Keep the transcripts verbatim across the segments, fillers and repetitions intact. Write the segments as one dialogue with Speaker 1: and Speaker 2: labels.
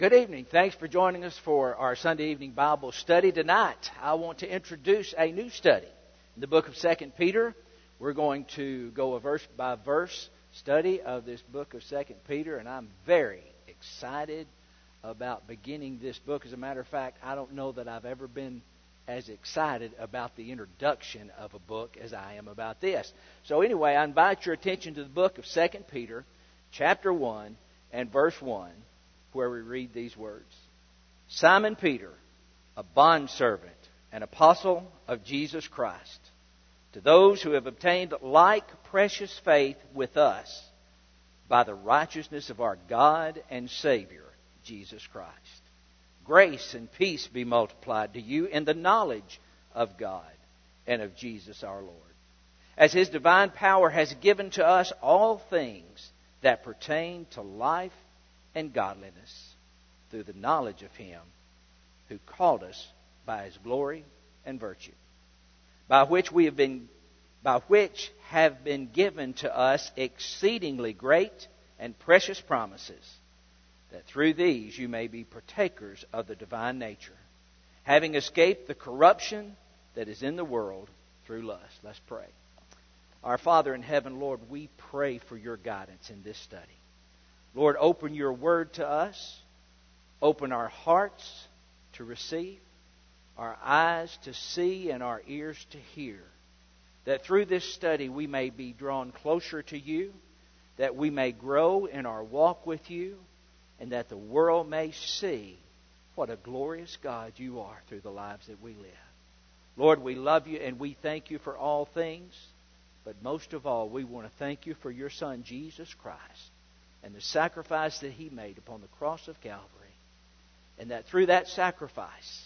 Speaker 1: Good evening. Thanks for joining us for our Sunday evening Bible study tonight. I want to introduce a new study. In the book of Second Peter, we're going to go a verse by verse study of this book of Second Peter, and I'm very excited about beginning this book. As a matter of fact, I don't know that I've ever been as excited about the introduction of a book as I am about this. So anyway, I invite your attention to the book of Second Peter, chapter one and verse one, where we read these words. Simon Peter, a bondservant and apostle of Jesus Christ, to those who have obtained like precious faith with us by the righteousness of our God and Savior, Jesus Christ. Grace and peace be multiplied to you in the knowledge of God and of Jesus our Lord, as His divine power has given to us all things that pertain to life and godliness through the knowledge of Him who called us by His glory and virtue, by which we have been, by which have been given to us exceedingly great and precious promises, that through these you may be partakers of the divine nature, having escaped the corruption that is in the world through lust. Let's pray. Our Father in heaven, Lord, we pray for your guidance in this study. Lord, open your word to us. Open our hearts to receive, our eyes to see, and our ears to hear. That through this study we may be drawn closer to you, that we may grow in our walk with you, and that the world may see what a glorious God you are through the lives that we live. Lord, we love you and we thank you for all things. But most of all, we want to thank you for your Son, Jesus Christ, and the sacrifice that He made upon the cross of Calvary. And that through that sacrifice,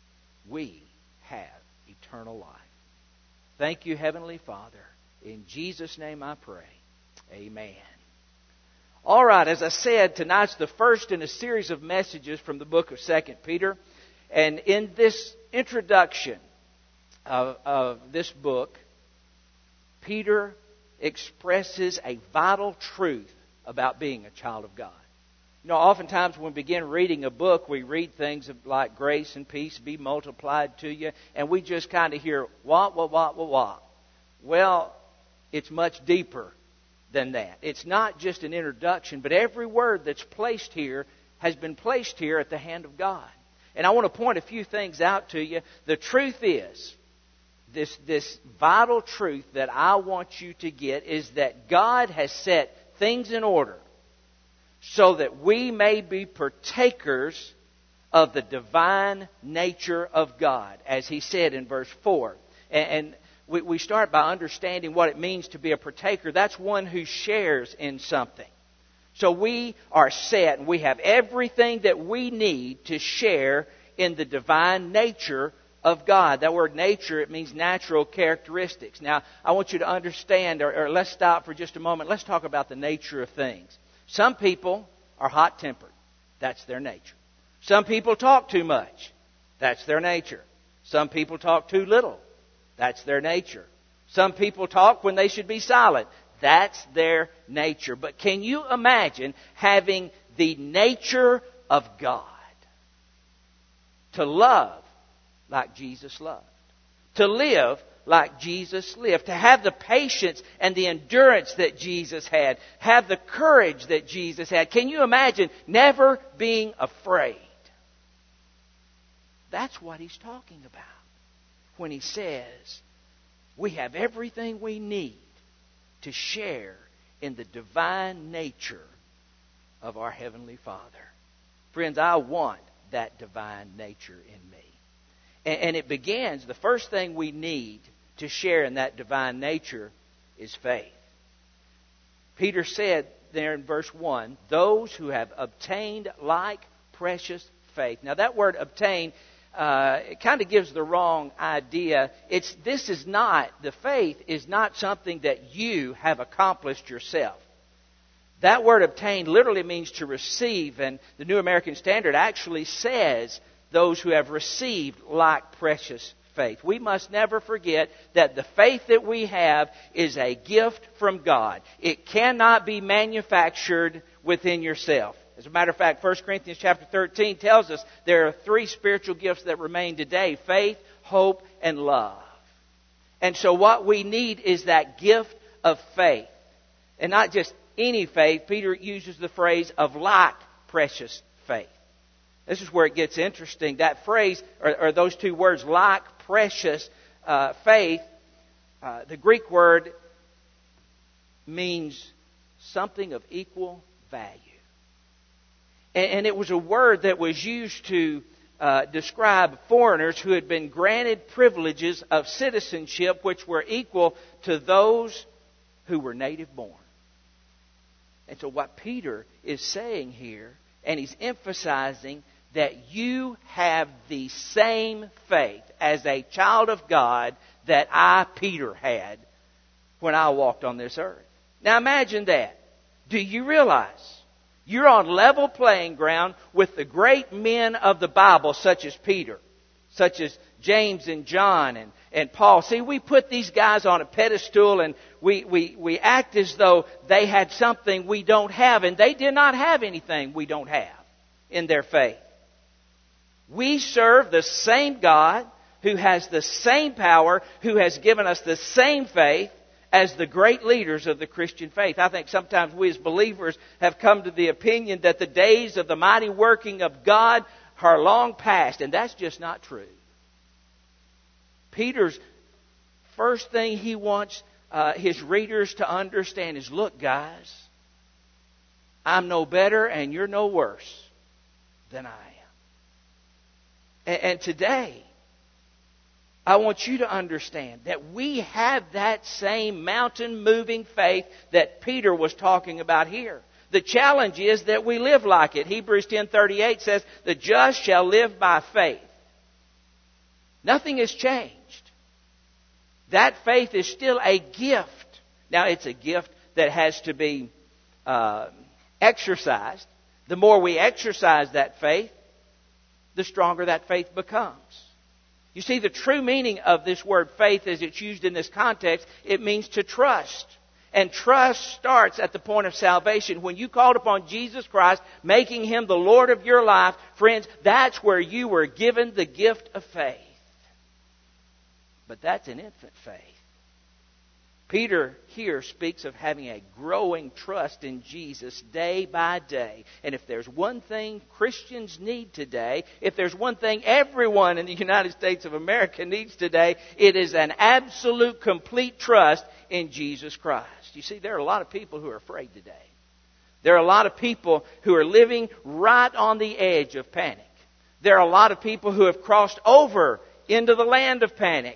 Speaker 1: we have eternal life. Thank you, Heavenly Father. In Jesus' name I pray. Amen. All right, as I said, tonight's the first in a series of messages from the book of Second Peter. And in this introduction of, of this book, Peter expresses a vital truth about being a child of God. You know, oftentimes when we begin reading a book, we read things like grace and peace be multiplied to you, and we just kind of hear, what, what, what, what, what. Well, it's much deeper than that. It's not just an introduction, but every word that's placed here has been placed here at the hand of God. And I want to point a few things out to you. The truth is, this, this vital truth that I want you to get is that God has set things in order so that we may be partakers of the divine nature of God, as He said in verse four. And, and we, we start by understanding what it means to be a partaker. That's one who shares in something. So we are set and we have everything that we need to share in the divine nature of God. That word nature, it means natural characteristics. Now, I want you to understand, or, or let's stop for just a moment. Let's talk about the nature of things. Some people are hot-tempered. That's their nature. Some people talk too much. That's their nature. Some people talk too little. That's their nature. Some people talk when they should be silent. That's their nature. But can you imagine having the nature of God? To love like Jesus loved. To live like Jesus lived. To have the patience and the endurance that Jesus had. Have the courage that Jesus had. Can you imagine never being afraid? That's what He's talking about when He says we have everything we need to share in the divine nature of our Heavenly Father. Friends, I want that divine nature in me. And, and it begins, the first thing we need to share in that divine nature is faith. Peter said there in verse one, those who have obtained like precious faith. Now that word obtain, uh, it kind of gives the wrong idea. It's this is not, the faith is not something that you have accomplished yourself. That word obtained literally means to receive, and the New American Standard actually says those who have received like precious faith. We must never forget that the faith that we have is a gift from God. It cannot be manufactured within yourself. As a matter of fact, First Corinthians chapter thirteen tells us there are three spiritual gifts that remain today: faith, hope, and love. And so what we need is that gift of faith. And not just any faith. Peter uses the phrase of like precious faith. This is where it gets interesting. That phrase, or, or those two words, like precious uh, faith, uh, the Greek word means something of equal value. And, and it was a word that was used to uh, describe foreigners who had been granted privileges of citizenship which were equal to those who were native born. And so what Peter is saying here, and he's emphasizing that you have the same faith as a child of God that I, Peter, had when I walked on this earth. Now imagine that. Do you realize you're on level playing ground with the great men of the Bible, such as Peter, such as James and John and, and Paul? See, we put these guys on a pedestal and we, we, we act as though they had something we don't have, and they did not have anything we don't have in their faith. We serve the same God who has the same power, who has given us the same faith as the great leaders of the Christian faith. I think sometimes we as believers have come to the opinion that the days of the mighty working of God are long past, and that's just not true. Peter's first thing he wants uh, his readers to understand is, look, guys, I'm no better and you're no worse than I am. And, and today, I want you to understand that we have that same mountain-moving faith that Peter was talking about here. The challenge is that we live like it. Hebrews ten thirty-eight says, the just shall live by faith. Nothing has changed. That faith is still a gift. Now, it's a gift that has to be uh, exercised. The more we exercise that faith, the stronger that faith becomes. You see, the true meaning of this word faith as it's used in this context, it means to trust. And trust starts at the point of salvation. When you called upon Jesus Christ, making Him the Lord of your life, friends, that's where you were given the gift of faith. But that's an infant faith. Peter here speaks of having a growing trust in Jesus day by day. And if there's one thing Christians need today, if there's one thing everyone in the United States of America needs today, it is an absolute, complete trust in Jesus Christ. You see, there are a lot of people who are afraid today. There are a lot of people who are living right on the edge of panic. There are a lot of people who have crossed over into the land of panic.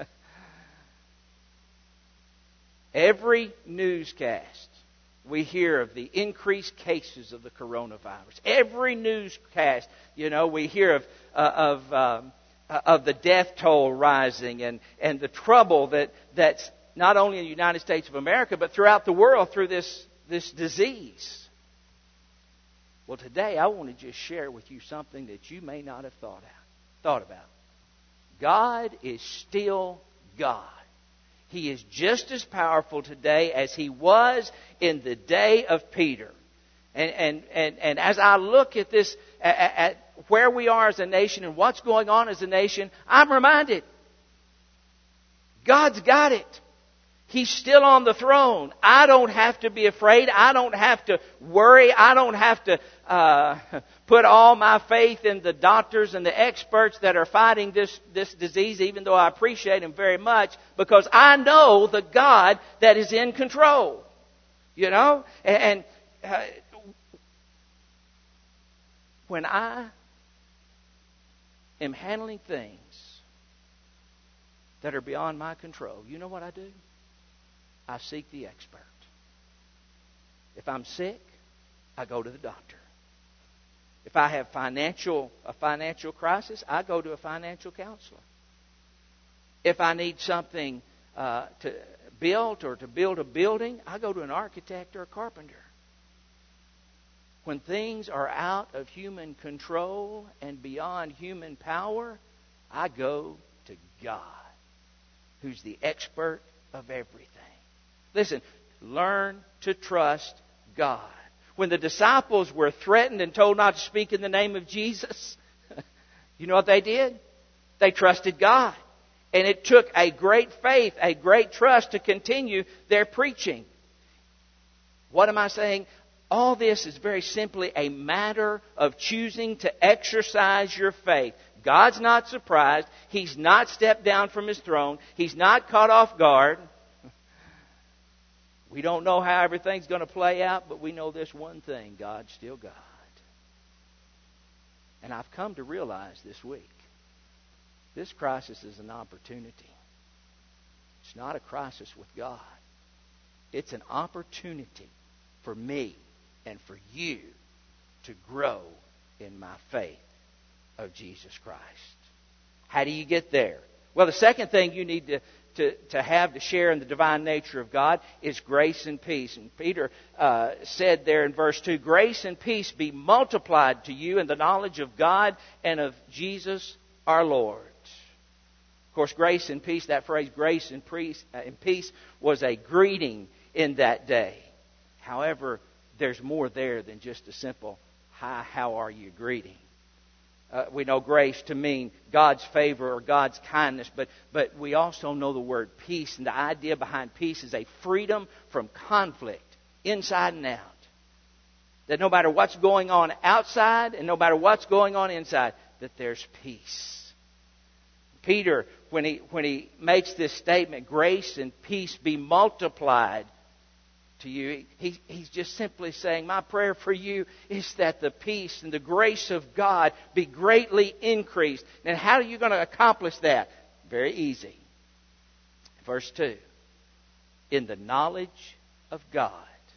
Speaker 1: Every newscast, we hear of the increased cases of the coronavirus. Every newscast, you know, we hear of uh, of um, uh, of the death toll rising and, and the trouble that that's not only in the United States of America but throughout the world through this this disease. Well, today I want to just share with you something that you may not have thought out, thought about. God is still God. He is just as powerful today as He was in the day of Peter. And and and, and as I look at this, at, at where we are as a nation and what's going on as a nation, I'm reminded God's got it. He's still on the throne. I don't have to be afraid. I don't have to worry. I don't have to uh, put all my faith in the doctors and the experts that are fighting this, this disease, even though I appreciate them very much, because I know the God that is in control. You know? And, and uh, when I am handling things that are beyond my control, you know what I do? I seek the expert. If I'm sick, I go to the doctor. If I have financial a financial crisis, I go to a financial counselor. If I need something uh, to build or to build a building, I go to an architect or a carpenter. When things are out of human control and beyond human power, I go to God, who's the expert of everything. Listen, learn to trust God. When the disciples were threatened and told not to speak in the name of Jesus, you know what they did? They trusted God. And it took a great faith, a great trust to continue their preaching. What am I saying? All this is very simply a matter of choosing to exercise your faith. God's not surprised. He's not stepped down from His throne. He's not caught off guard. We don't know how everything's going to play out, but we know this one thing: God's still God. And I've come to realize this week, this crisis is an opportunity. It's not a crisis with God. It's an opportunity for me and for you to grow in my faith of Jesus Christ. How do you get there? Well, the second thing you need to, to, to have to share in the divine nature of God is grace and peace. And Peter uh, said there in verse two, grace and peace be multiplied to you in the knowledge of God and of Jesus our Lord. Of course, grace and peace, that phrase grace and peace, uh, and peace was a greeting in that day. However, there's more there than just a simple, hi, how are you greeting. Uh, we know grace to mean God's favor or God's kindness, but, but we also know the word peace. And the idea behind peace is a freedom from conflict, inside and out. That no matter what's going on outside and no matter what's going on inside, that there's peace. Peter, when he, when he makes this statement, grace and peace be multiplied to you, he, he's just simply saying, my prayer for you is that the peace and the grace of God be greatly increased. And how are you going to accomplish that? Very easy. Verse two. In the knowledge of God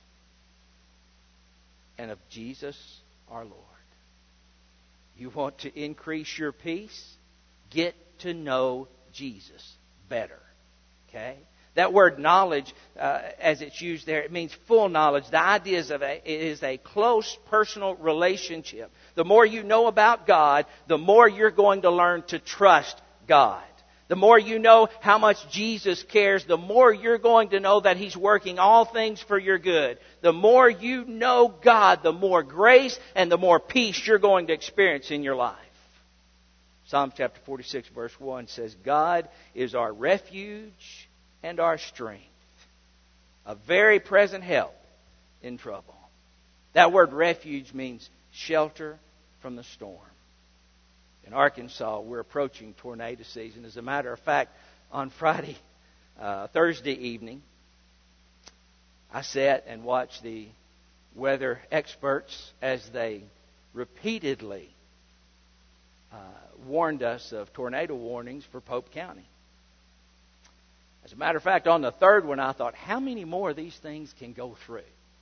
Speaker 1: and of Jesus our Lord. You want to increase your peace? Get to know Jesus better. Okay? That word knowledge, uh, as it's used there, it means full knowledge. The idea is, of a, it is a close personal relationship. The more you know about God, the more you're going to learn to trust God. The more you know how much Jesus cares, the more you're going to know that He's working all things for your good. The more you know God, the more grace and the more peace you're going to experience in your life. Psalm chapter forty-six verse one says, God is our refuge and our strength, a very present help in trouble. That word refuge means shelter from the storm. In Arkansas, we're approaching tornado season. As a matter of fact, on Friday, uh, Thursday evening, I sat and watched the weather experts as they repeatedly uh, warned us of tornado warnings for Pope County. As a matter of fact, on the third one, I thought, how many more of these things can go through?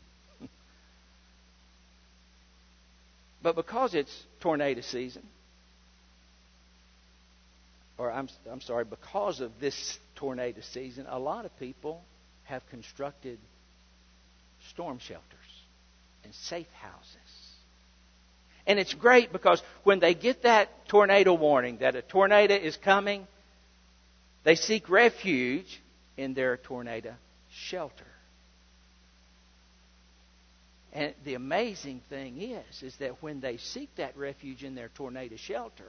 Speaker 1: But because it's tornado season, or I'm, I'm sorry, because of this tornado season, a lot of people have constructed storm shelters and safe houses. And it's great because when they get that tornado warning that a tornado is coming, they seek refuge in their tornado shelter. And the amazing thing is, is that when they seek that refuge in their tornado shelter,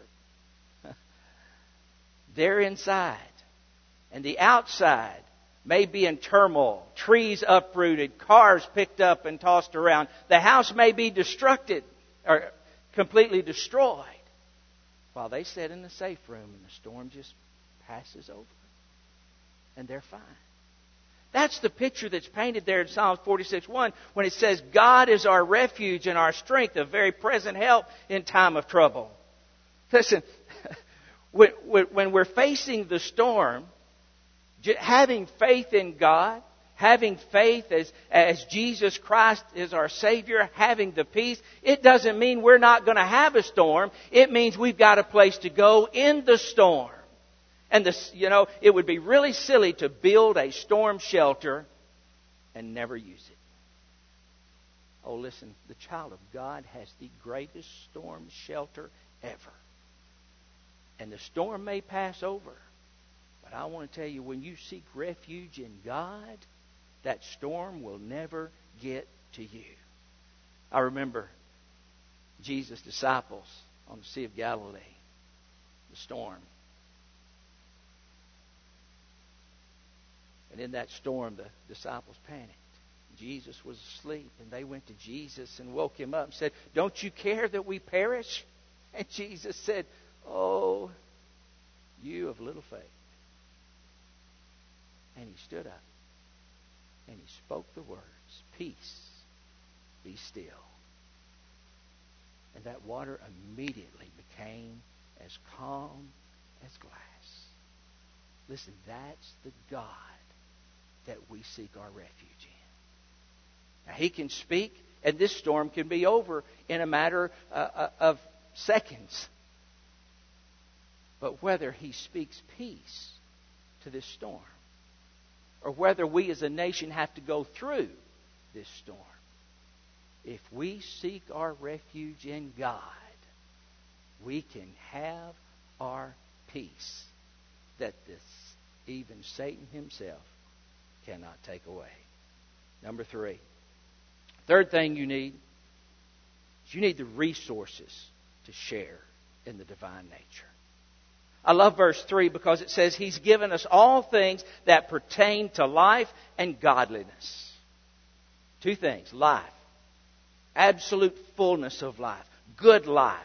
Speaker 1: they're inside. And the outside may be in turmoil, trees uprooted, cars picked up and tossed around. The house may be destructed or completely destroyed, while they sit in the safe room and the storm just passes over. And they're fine. That's the picture that's painted there in Psalm forty-six one when it says, God is our refuge and our strength, a very present help in time of trouble. Listen, when we're facing the storm, having faith in God, having faith as, as Jesus Christ is our Savior, having the peace, it doesn't mean we're not going to have a storm. It means we've got a place to go in the storm. And this, you know, it would be really silly to build a storm shelter and never use it. Oh, listen, the child of God has the greatest storm shelter ever. And the storm may pass over. But I want to tell you, when you seek refuge in God, that storm will never get to you. I remember Jesus' disciples on the Sea of Galilee, the storm. And in that storm, the disciples panicked. Jesus was asleep, and they went to Jesus and woke him up and said, "Don't you care that we perish?" And Jesus said, "Oh, you of little faith." And he stood up, and he spoke the words, "Peace, be still." And that water immediately became as calm as glass. Listen, that's the God that we seek our refuge in. Now, he can speak, and this storm can be over in a matter uh, of seconds. But whether he speaks peace to this storm, or whether we as a nation have to go through this storm, if we seek our refuge in God, we can have our peace that this, even Satan himself cannot take away. Number three. Third thing you need is you need the resources to share in the divine nature. I love verse three because it says He's given us all things that pertain to life and godliness. Two things. Life. Absolute fullness of life. Good life.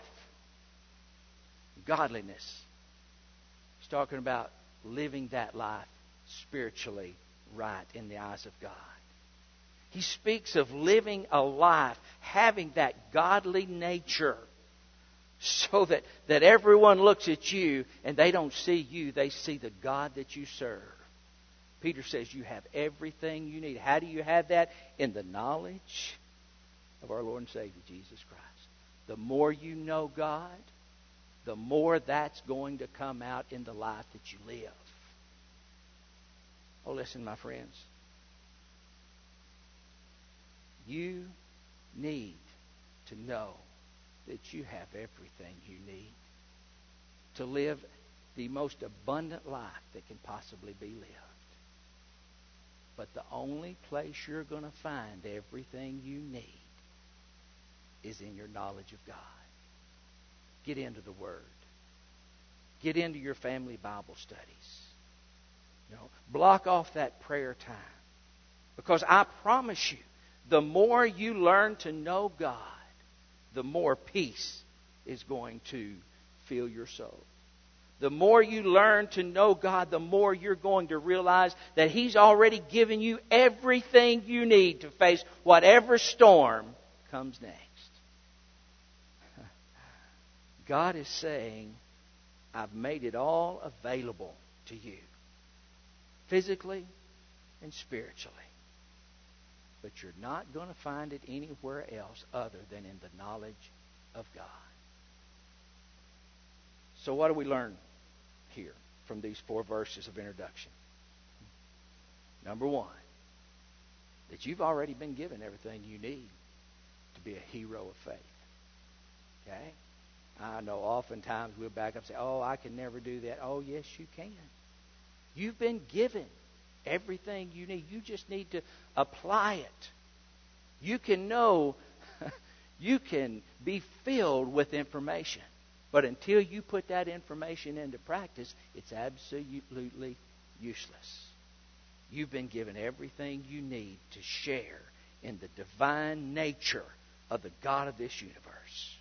Speaker 1: Godliness. He's talking about living that life spiritually right in the eyes of God. He speaks of living a life, having that godly nature, so that, that everyone looks at you and they don't see you, they see the God that you serve. Peter says you have everything you need. How do you have that? In the knowledge of our Lord and Savior, Jesus Christ. The more you know God, the more that's going to come out in the life that you live. Oh, listen, my friends. You need to know that you have everything you need to live the most abundant life that can possibly be lived. But the only place you're going to find everything you need is in your knowledge of God. Get into the Word. Get into your family Bible studies. You know, block off that prayer time. Because I promise you, the more you learn to know God, the more peace is going to fill your soul. The more you learn to know God, the more you're going to realize that He's already given you everything you need to face whatever storm comes next. God is saying, I've made it all available to you, physically and spiritually. But you're not going to find it anywhere else other than in the knowledge of God. So what do we learn here from these four verses of introduction? Number one, that you've already been given everything you need to be a hero of faith. Okay? I know oftentimes we'll back up and say, oh, I can never do that. Oh, yes, you can. You've been given everything you need. You just need to apply it. You can know, you can be filled with information. But until you put that information into practice, it's absolutely useless. You've been given everything you need to share in the divine nature of the God of this universe.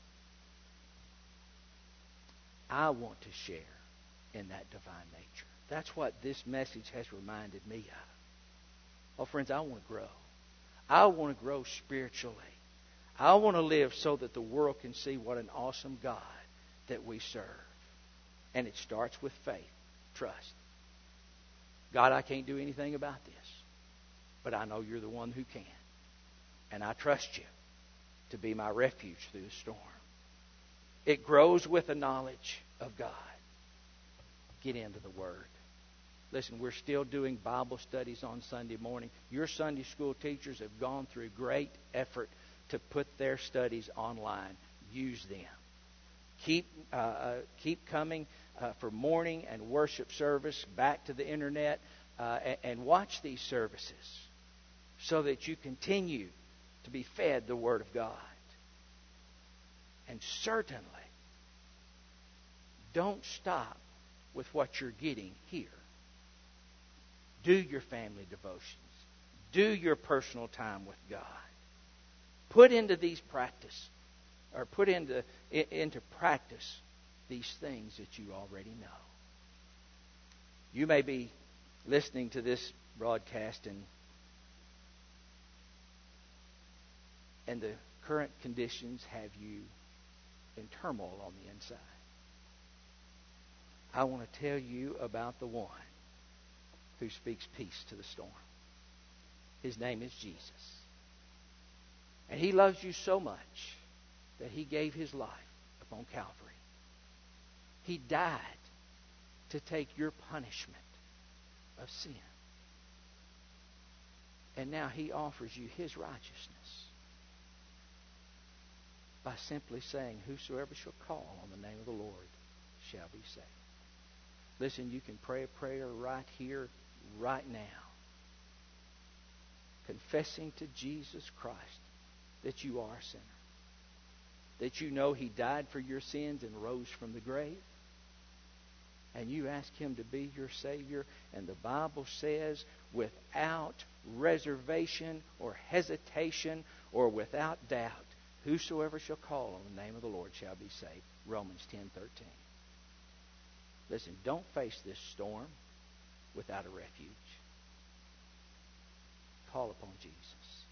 Speaker 1: I want to share in that divine nature. That's what this message has reminded me of. Oh, friends, I want to grow. I want to grow spiritually. I want to live so that the world can see what an awesome God that we serve. And it starts with faith, trust. God, I can't do anything about this, but I know you're the one who can. And I trust you to be my refuge through the storm. It grows with the knowledge of God. Get into the Word. Listen, we're still doing Bible studies on Sunday morning. Your Sunday school teachers have gone through great effort to put their studies online. Use them. Keep uh, uh, keep coming uh, for morning and worship service back to the internet uh, and, and watch these services so that you continue to be fed the Word of God. And certainly, don't stop with what you're getting here. Do your family devotions. Do your personal time with God. Put into these practice, or put into, into practice these things that you already know. You may be listening to this broadcast and, and the current conditions have you in turmoil on the inside. I want to tell you about the one who speaks peace to the storm. His name is Jesus. And He loves you so much that He gave His life upon Calvary. He died to take your punishment of sin. And now He offers you His righteousness by simply saying, whosoever shall call on the name of the Lord shall be saved. Listen, you can pray a prayer right here, right now, confessing to Jesus Christ that you are a sinner, that you know He died for your sins and rose from the grave, and you ask Him to be your Savior, and the Bible says without reservation or hesitation or without doubt, whosoever shall call on the name of the Lord shall be saved. Romans ten thirteen. Listen, don't face this storm without a refuge. Call upon Jesus.